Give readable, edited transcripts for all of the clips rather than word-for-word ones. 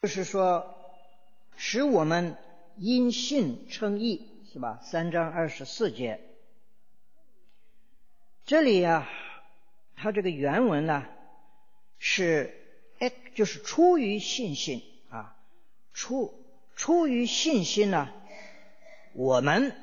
就是说使我们因信称义，是吧？3章24节。这里啊，它这个原文呢是就是出于信心啊，出于信心呢，我们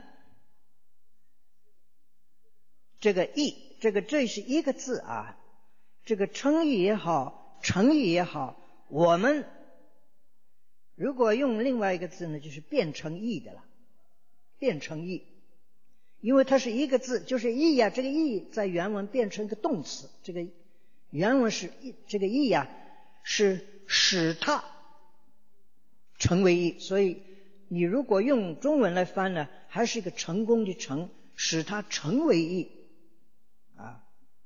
这个义，这是一个字啊，这个称义也好，诚意也好，我们如果用另外一个字呢，就是变成义的了，变成义。因为它是一个字，就是义啊，这个义在原文变成一个动词，这个原文是这个义啊，是使它成为义，所以你如果用中文来翻呢，还是一个成功的成，使它成为义啊。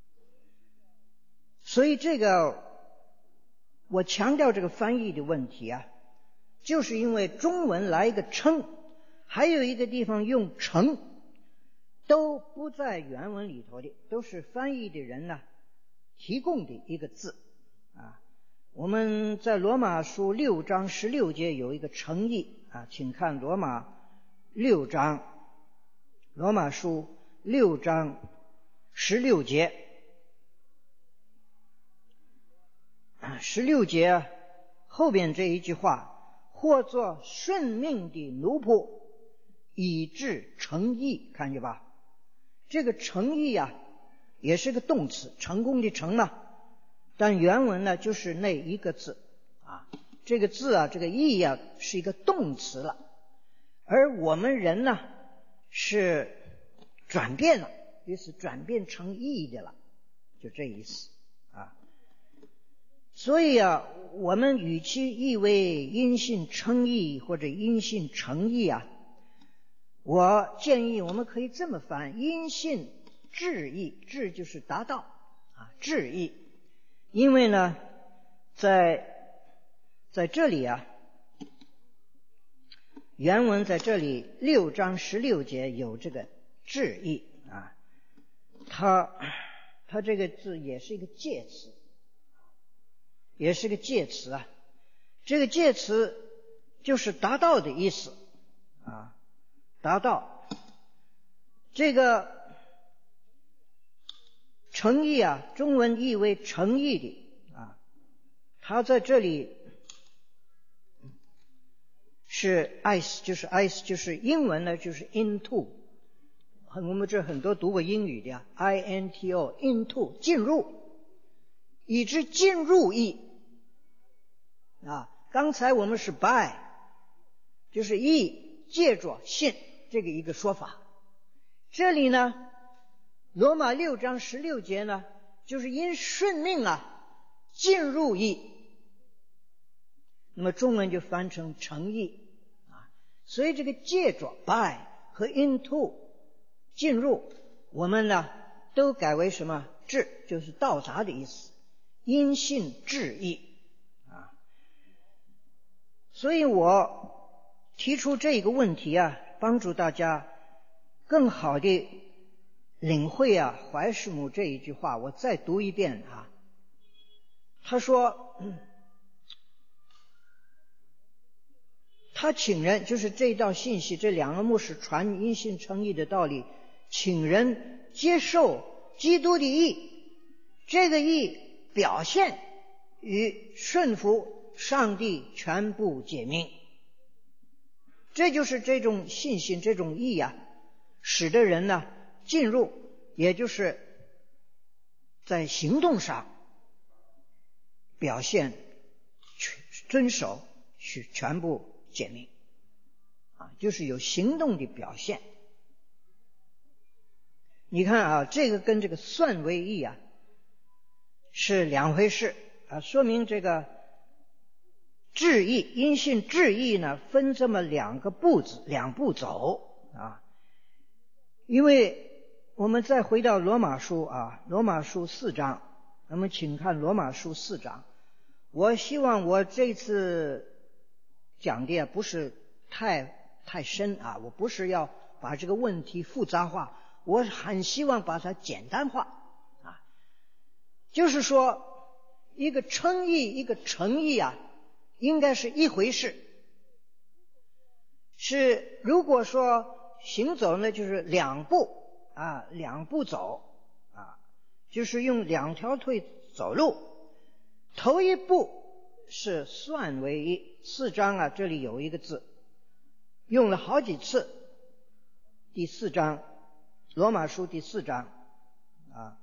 所以这个我强调这个翻译的问题啊，就是因为中文来一个称，还有一个地方用成，都不在原文里头的，都是翻译的人呢提供的一个字啊。我们在罗马书6章16节有一个诚意啊，请看罗马6章，罗马书6章16节，16节后边这一句话，或作顺命的奴仆，以致成义，看见吧？这个成义啊，也是个动词，成功的成嘛，但原文呢就是那一个字啊，这个字啊，这个义啊是一个动词了，而我们人呢是转变了，于是转变成义的了，就这意思啊。所以啊，我们与其译为因信称义或者因信成义啊，我建议我们可以这么翻：因信致义，致就是达到啊，致义。因为呢，在这里啊，原文在这里6章16节有这个致义啊，它这个字也是一个介词，也是个介词啊。这个介词就是达到的意思啊，达到。这个诚意啊，中文译为诚意的啊，它在这里是 ICE， 就是英文呢就是 into， 我们这很多读过英语的啊 INTO into 进入，以致进入义啊。刚才我们是 by， 就是义借着信这个一个说法。这里呢罗马6章16节呢，就是因顺命啊进入义，那么中文就翻成成义啊。所以这个借着 by 和 into 进入，我们呢都改为什么？至，就是到达的意思，因信至义啊。所以我提出这个问题啊，帮助大家更好的领会啊怀世母这一句话。我再读一遍啊，他说他请人，就是这道信息，这两个牧师传因信称义的道理，请人接受基督的义，这个义表现与顺服上帝全部解命。这就是这种信心，这种义啊，使得人呢进入，也就是在行动上表现遵守去全部解命啊，就是有行动的表现。你看啊，这个跟这个算为义啊是两回事啊，说明这个致义，因信致义呢分这么两步走啊。因为我们再回到罗马书啊，罗马书4章，那么请看罗马书4章。我希望我这次讲的不是太深啊，我不是要把这个问题复杂化，我很希望把它简单化就是说一个称义一个诚意啊， 应该是一回事。是如果说行走呢，就是两步走啊，就是用两条腿走路。头一步是算为一，4章啊，这里有一个字用了好几次，第4章，罗马书第4章啊，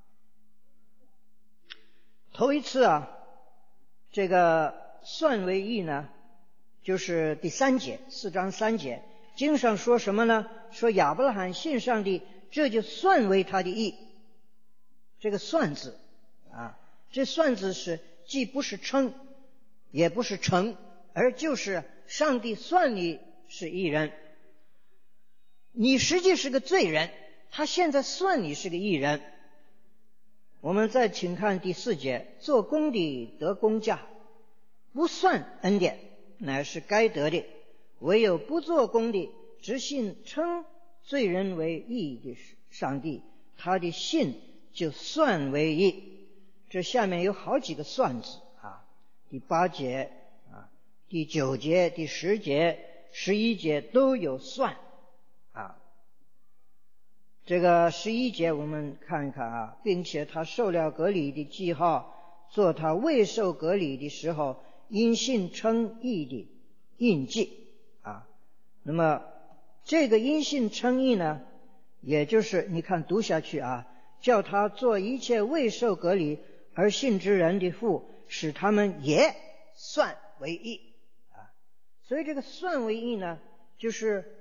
头一次啊，这个算为义呢，就是第3节，4章3节，经上说什么呢？说亚伯拉罕信上帝，这就算为他的义。这个算字啊，这算字是既不是称，也不是成，而就是上帝算你是义人。你实际是个罪人，他现在算你是个义人。我们再请看第4节，做工的得工价，不算恩典，乃是该得的；唯有不做工的，只信称罪人为义的上帝，他的信就算为义。这下面有好几个算字啊，第8节啊，第9节、第10节、11节都有算啊。这个11节我们看一看啊，并且他受了割礼的记号，做他未受割礼的时候因信称义的印记啊。那么这个因信称义呢，也就是你看读下去啊，叫他做一切未受割礼而信之人的父，使他们也算为义啊。所以这个算为义呢，就是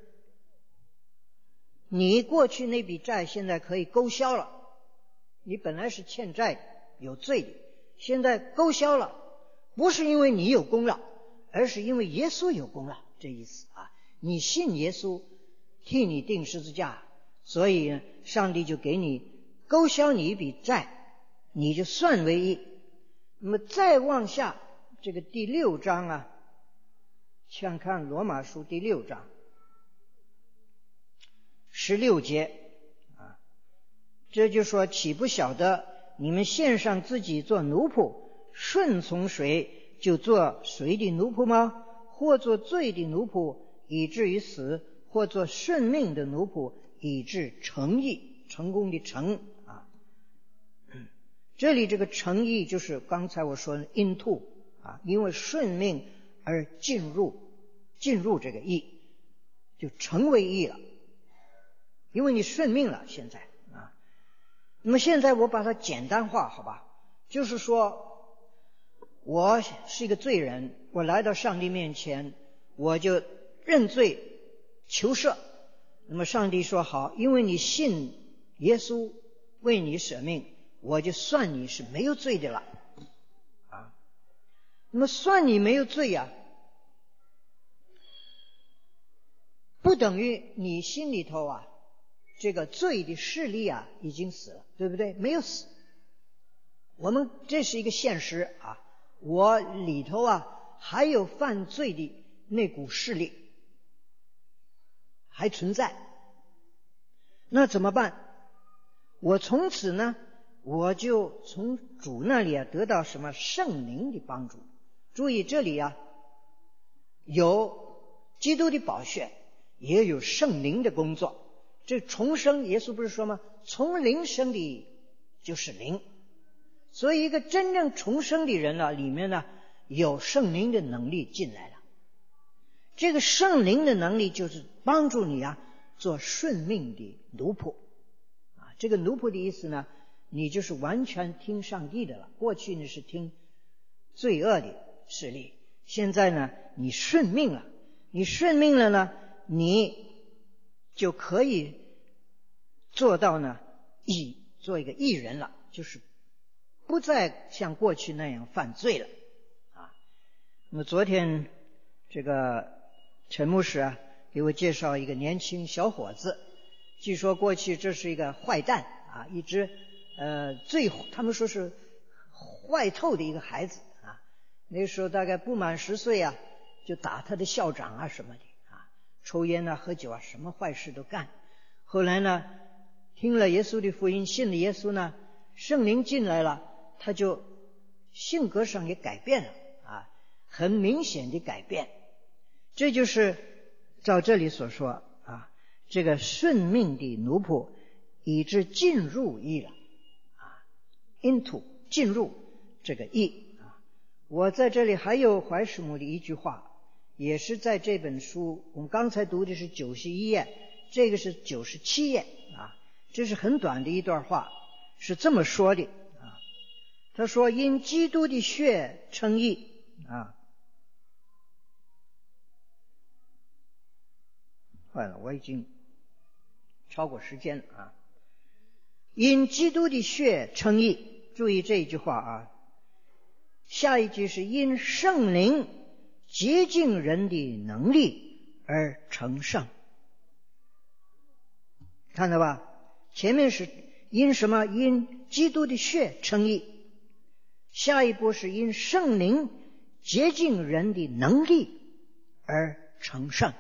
你过去那笔债现在可以勾销了，你本来是欠债有罪的，现在勾销了，不是因为你有功劳，而是因为耶稣有功劳，这意思啊。你信耶稣替你钉十字架，所以上帝就给你勾销你一笔债，你就算为义。那么再往下这个第6章啊，请看罗马书第6章16节啊，这就说岂不晓得你们献上自己做奴仆，顺从谁就做谁的奴仆吗？或做罪的奴仆以至于死，或做顺命的奴仆以致成义，成功的成啊。这里这个成义就是刚才我说的 into 啊，因为顺命而进入这个义，就成为义了，因为你顺命了现在啊。那么现在我把它简单化好吧，就是说我是一个罪人，我来到上帝面前，我就认罪求赦。那么上帝说好，因为你信耶稣为你舍命，我就算你是没有罪的了啊。那么算你没有罪啊，不等于你心里头啊这个罪的势力啊已经死了，对不对？没有死。我们这是一个现实啊，我里头啊还有犯罪的那股势力还存在。那怎么办？我从此呢，我就从主那里啊得到什么圣灵的帮助。注意这里啊有基督的宝血，也有圣灵的工作。这重生，耶稣不是说吗？从灵生的就是灵。所以一个真正重生的人呢，里面呢有圣灵的能力进来了。这个圣灵的能力就是帮助你啊做顺命的奴仆啊。这个奴仆的意思呢，你就是完全听上帝的了。过去你是听罪恶的势力，现在呢你顺命了，你顺命了呢，你就可以做到呢做一个义人了，就是不再像过去那样犯罪了啊。那么昨天这个陈牧师啊给我介绍一个年轻小伙子，据说过去这是一个坏蛋啊，一只他们说是坏透的一个孩子啊。那时候大概不满10岁啊，就打他的校长啊什么的啊，抽烟啊喝酒啊，什么坏事都干。后来呢听了耶稣的福音，信了耶稣呢，圣灵进来了，他就性格上也改变了啊。 很明显的改变。这就是照这里所说啊，这个顺命的奴仆以致进入义了啊 ，into 进入这个义啊。我在这里还有怀斯母的一句话，也是在这本书，我们刚才读的是91页，这个是97页啊，这是很短的一段话，是这么说的啊。他说：“因基督的血称义啊。”坏了，我已经超过时间了啊。因基督的血称义，注意这一句话啊。下一句是因圣灵洁净人的能力而成圣，看到吧？前面是因什么？因基督的血称义，下一步是因圣灵洁净人的能力而成圣。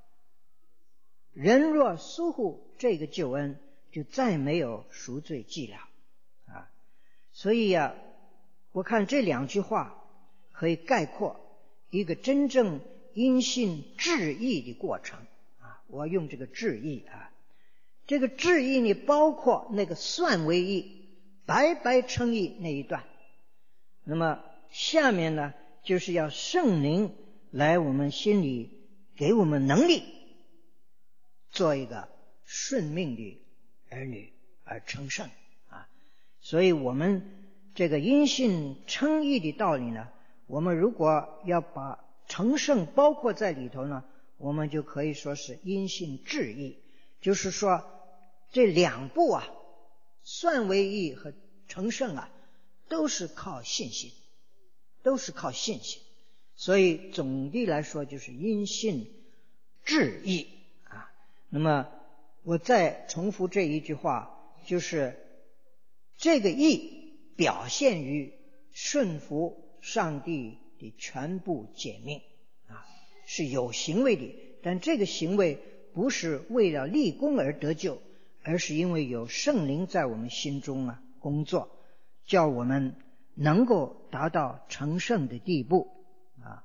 人若疏忽这个救恩，就再没有赎罪记了啊！所以啊，我看这两句话可以概括一个真正因信致义的过程啊！我用这个致义啊，这个致义呢，包括那个算为义、白白称义那一段。那么下面呢，就是要圣灵来我们心里给我们能力，做一个顺命的儿女而成圣啊！所以我们这个因信称义的道理呢，我们如果要把成圣包括在里头呢，我们就可以说是因信致义，就是说这两步啊，算为义和成圣啊，都是靠信心，都是靠信心。所以总的来说就是因信致义啊。那么我再重复这一句话，就是这个义表现于顺服上帝的全部诫命啊，是有行为的，但这个行为不是为了立功而得救，而是因为有圣灵在我们心中啊工作，叫我们能够达到成圣的地步啊。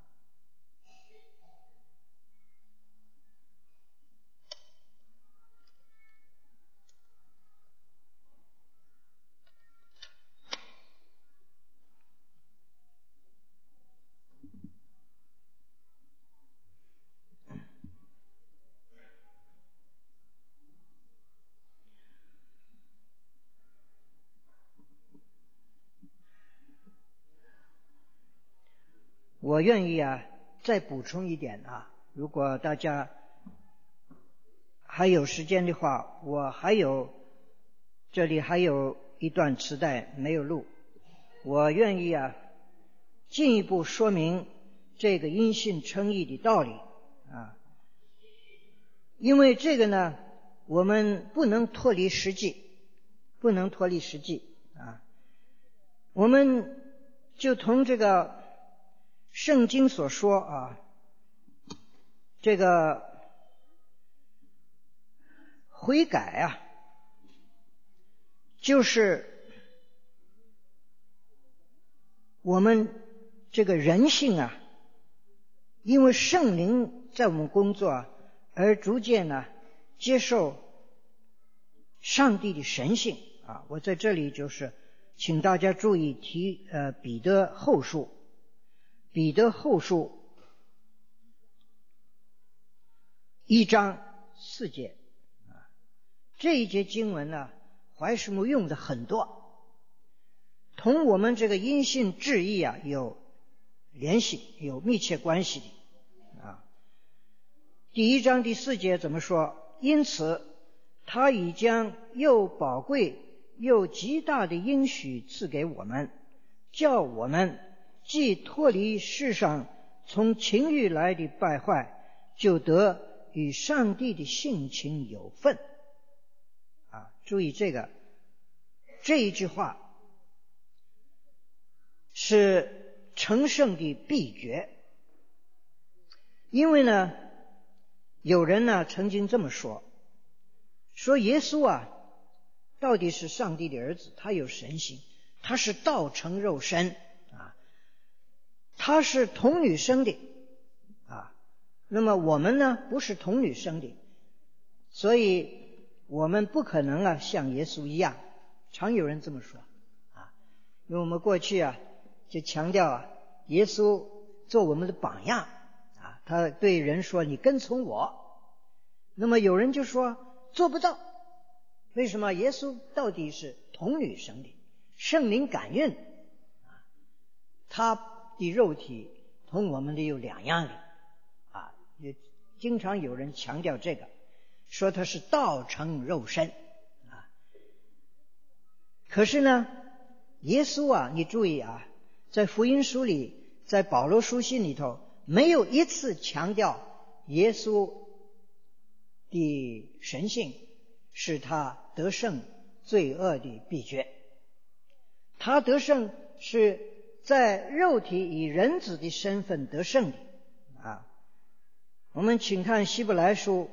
我愿意啊再补充一点啊，如果大家还有时间的话，我这里还有一段磁带没有录，我愿意啊进一步说明这个因信称义的道理啊。因为这个呢，我们不能脱离实际啊。我们就从这个圣经所说啊，这个悔改啊，就是我们这个人性啊，因为圣灵在我们工作而逐渐呢接受上帝的神性啊。我在这里就是请大家注意彼得后书1章4节啊，这一节经文呢，怀斯母用的很多，同我们这个因信致义啊有联系，有密切关系的啊。第1章第4节怎么说？因此他已将又宝贵又极大的应许赐给我们，叫我们既脱离世上从情欲来的败坏，就得与上帝的性情有份啊。注意这一句话是成圣的秘诀。因为呢，有人呢曾经这么说耶稣啊到底是上帝的儿子，他有神性，他是道成肉身啊。 他是童女生的啊，那么我们呢不是童女生的，所以我们不可能像耶稣一样。常有人这么说啊，因为我们过去就强调耶稣做我们的榜样啊，他对人说你跟从我。那么有人就说做不到，为什么？耶稣到底是童女生的，圣灵感孕啊，他的肉体同我们的有两样的啊，也经常有人强调这个，说他是道成肉身啊。可是呢，耶稣你注意在福音书里，在保罗书信里头，没有一次强调耶稣的神性是他得胜罪恶的秘诀。他得胜是在肉体以人子的身份得胜的啊。我们请看希伯来书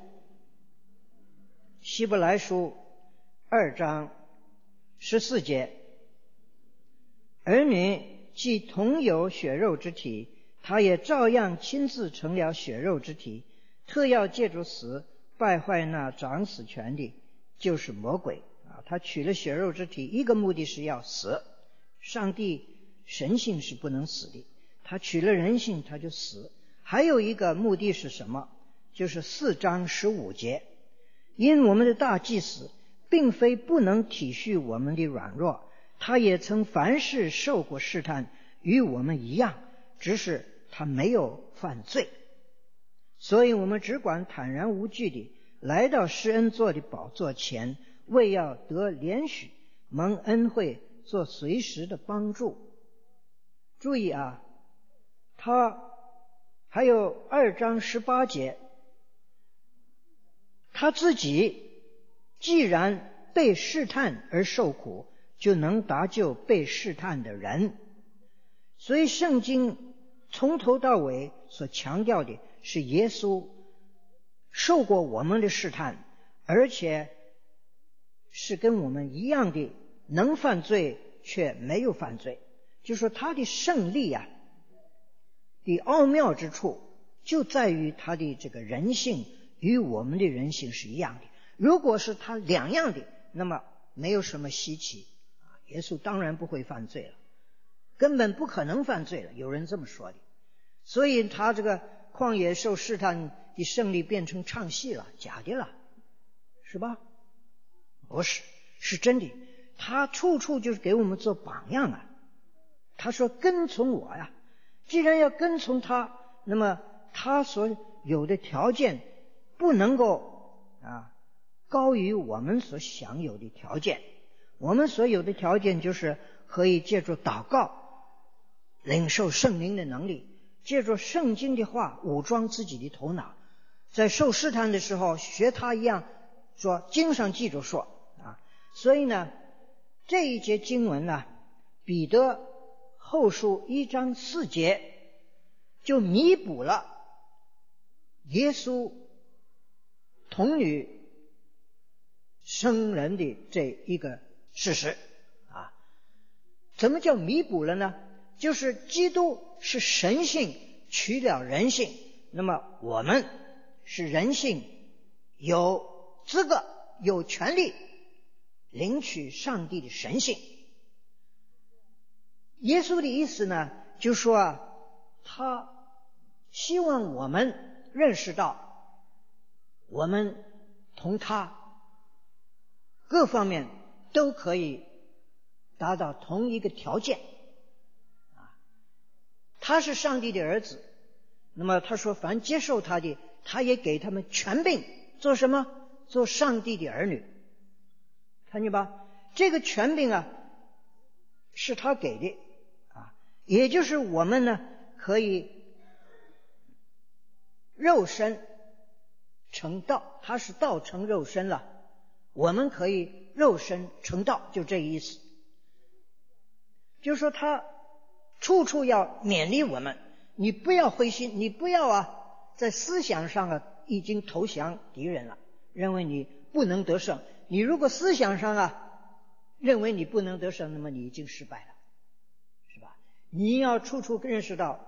2章14节，儿女既同有血肉之体，他也照样亲自成了血肉之体，特要借着死败坏那掌死权的，就是魔鬼啊。他取了血肉之体，一个目的是要死，上帝神性是不能死的，他取了人性他就死。还有一个目的是什么？就是4章15节，因我们的大祭司并非不能体恤我们的软弱，他也曾凡事受过试探，与我们一样，只是他没有犯罪。所以我们只管坦然无惧地来到施恩座的宝座前，为要得怜恤，蒙恩惠，做随时的帮助。注意他还有2章18节，他自己既然被试探而受苦，就能搭救被试探的人。所以圣经从头到尾所强调的是耶稣受过我们的试探，而且是跟我们一样的能犯罪却没有犯罪。就是说他的胜利的奥妙之处就在于他的这个人性与我们的人性是一样的。如果是他两样的，那么没有什么稀奇耶稣当然不会犯罪了，根本不可能犯罪了，有人这么说的。所以他这个旷野受试探的胜利变成唱戏了，假的了，是吧？不是，是真的。他处处就是给我们做榜样他说跟从我既然要跟从他，那么他所有的条件不能够高于我们所享有的条件。我们所有的条件就是可以借助祷告领受圣灵的能力，借助圣经的话武装自己的头脑，在受试探的时候学他一样说经上记着说所以呢，这一节经文彼得后书1章4节就弥补了耶稣童女生人的这一个事实怎么叫弥补了呢？就是基督是神性取了人性，那么我们是人性，有资格有权利领取上帝的神性。耶稣的意思呢，就说他希望我们认识到我们同他各方面都可以达到同一个条件他是上帝的儿子，那么他说凡接受他的，他也给他们权柄做什么？做上帝的儿女。看见吧？这个权柄是他给的也就是我们呢可以肉身成道，他是道成肉身了，我们可以肉身成道，就这个意思。就是说他处处要勉励我们，你不要灰心，你不要在思想上已经投降敌人了，认为你不能得胜。你如果思想上认为你不能得胜，那么你已经失败了，是吧？你要处处认识到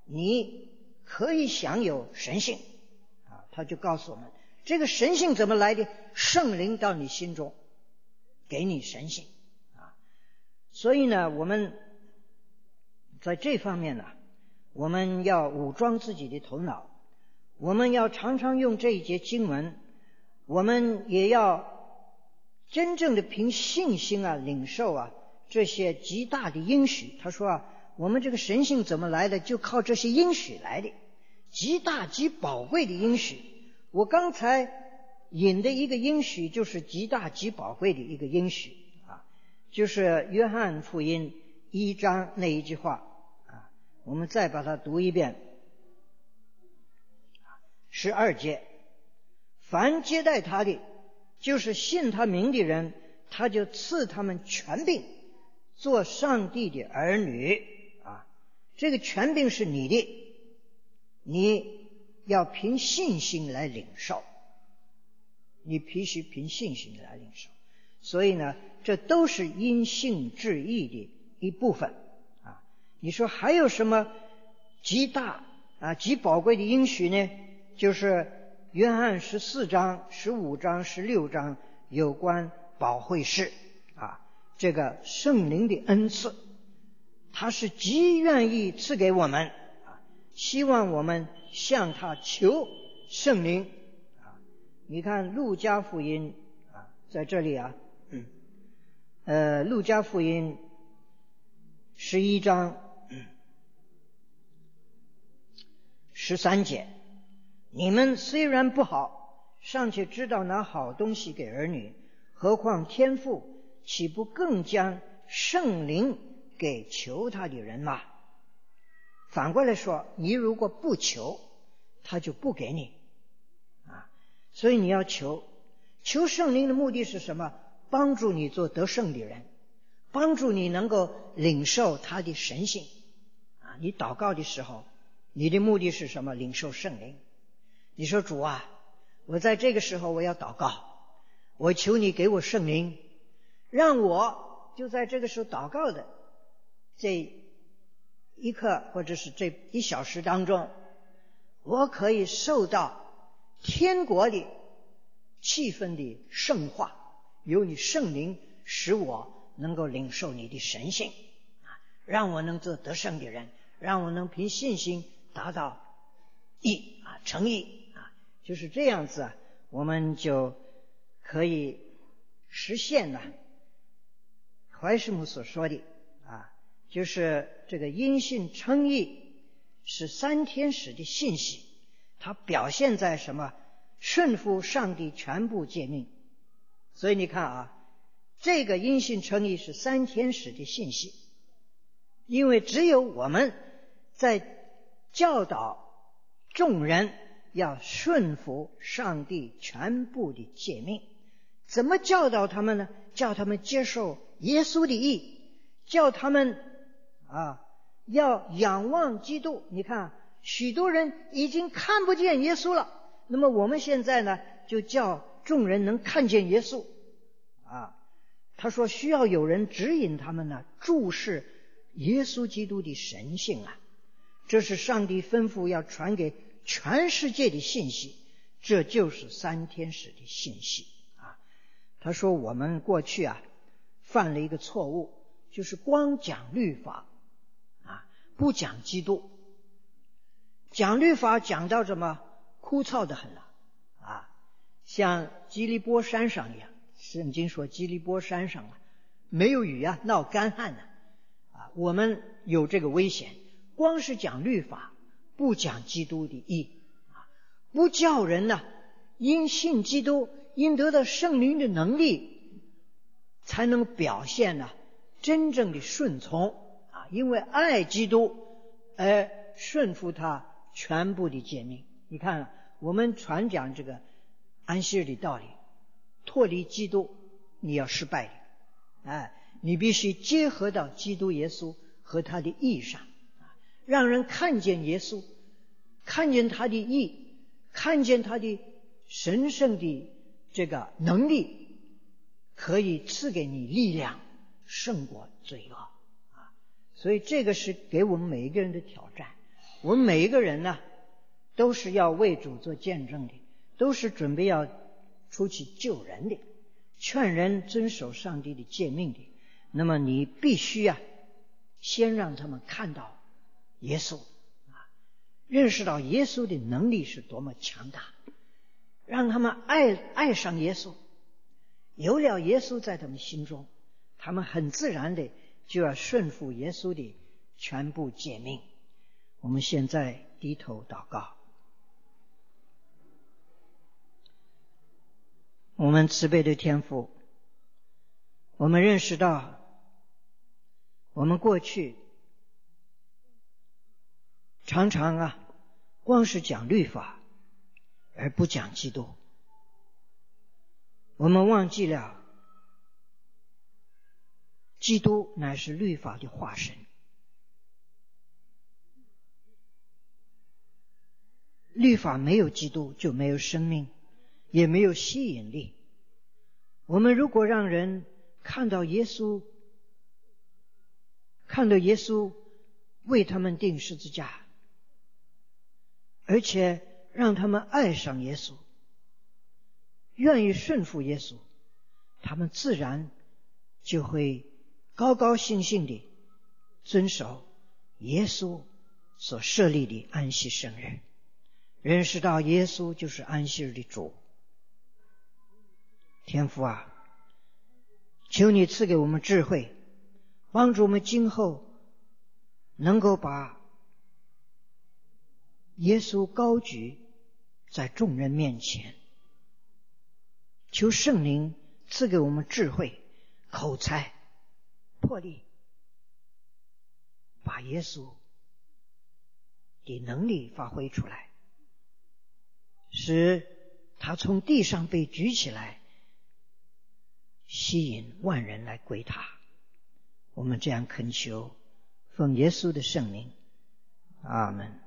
你可以享有神性啊。他就告诉我们，这个神性怎么来的？圣灵到你心中，给你神性啊。所以呢，我们在这方面呢，我们要武装自己的头脑，我们要常常用这一节经文，我们也要真正的凭信心啊领受啊这些极大的应许。他说啊，我们这个神性怎么来的？就靠这些应许来的，极大极宝贵的应许。我刚才引的一个应许就是极大极宝贵的一个应许啊，就是约翰福音1章那一句话啊，我们再把它读一遍。12节，凡接待他的，就是信他名的人，他就赐他们权柄，做上帝的儿女啊。这个权柄是你的，你要凭信心来领受，你必须凭信心来领受。所以呢，这都是因信致义的一部分啊。你说还有什么极大啊极宝贵的应许呢？就是约翰14章、15章、16章有关保惠师啊，这个圣灵的恩赐，他是极愿意赐给我们啊，希望我们向他求圣灵啊。你看路加福音啊，在这里啊，路加福音11章13节，你们虽然不好，尚且知道拿好东西给儿女，何况天父岂不更将圣灵给求他的人吗？反过来说，你如果不求，他就不给你啊。所以你要求圣灵的目的是什么？帮助你做得胜的人，帮助你能够领受他的神性啊。你祷告的时候，你的目的是什么？领受圣灵。你说主啊，我在这个时候我要祷告，我求你给我圣灵，让我就在这个时候祷告的这一刻或者是这1小时当中，我可以受到天国的气氛的圣化，由你圣灵使我能够领受你的神性啊，让我能做得胜的人，让我能凭信心达到义啊成义。就是这样子啊，我们就可以实现了怀世母所说的啊，就是这个因信称义是3天使的信息，它表现在什么？顺服上帝全部诫命。所以你看啊，这个因信称义是3天使的信息，因为只有我们在教导众人要顺服上帝全部的诫命。怎么教导他们呢？叫他们接受耶稣的义，叫他们要仰望基督。你看许多人已经看不见耶稣了，那么我们现在呢，就叫众人能看见耶稣啊。他说需要有人指引他们呢，注视耶稣基督的神性啊。这是上帝吩咐要传给全世界的信息，这就是3天使的信息啊。他说我们过去啊犯了一个错误，就是光讲律法啊，不讲基督。讲律法讲到什么枯燥的很了啊，像基利波山上一样，圣经说基利波山上啊没有雨啊，闹干旱呢啊，我们有这个危险。光是讲律法，不讲基督的义啊，不叫人呢因信基督，因得到圣灵的能力，才能表现呢真正的顺从啊，因为爱基督而顺服他全部的诫命。你看我们传讲这个安息日的道理，脱离基督你要失败的你必须结合到基督耶稣和他的义上，让人看见耶稣，看见他的义，看见他的神圣的这个能力，可以赐给你力量胜过罪恶啊！所以这个是给我们每一个人的挑战。 我们每一个人呢，都是要为主做见证的，都是准备要出去救人的，劝人遵守上帝的诫命的。那么你必须先让他们看到耶稣认识到耶稣的能力是多么强大，让他们爱上耶稣。有了耶稣在他们心中，他们很自然的就要顺服耶稣的全部诫命。我们现在低头祷告。我们慈悲的天父，我们认识到我们过去常常光是讲律法而不讲基督，我们忘记了基督乃是律法的化身。律法没有基督就没有生命，也没有吸引力。我们如果让人看到耶稣为他们钉十字架，而且让他们爱上耶稣，愿意顺服耶稣，他们自然就会高高兴兴地遵守耶稣所设立的安息圣日，认识到耶稣就是安息日的主。天父求你赐给我们智慧，帮助我们今后能够把耶稣高举在众人面前。求圣灵赐给我们智慧、口才、魄力，把耶稣的能力发挥出来，使他从地上被举起来，吸引万人来归他。我们这样恳求，奉耶稣的圣名，阿们。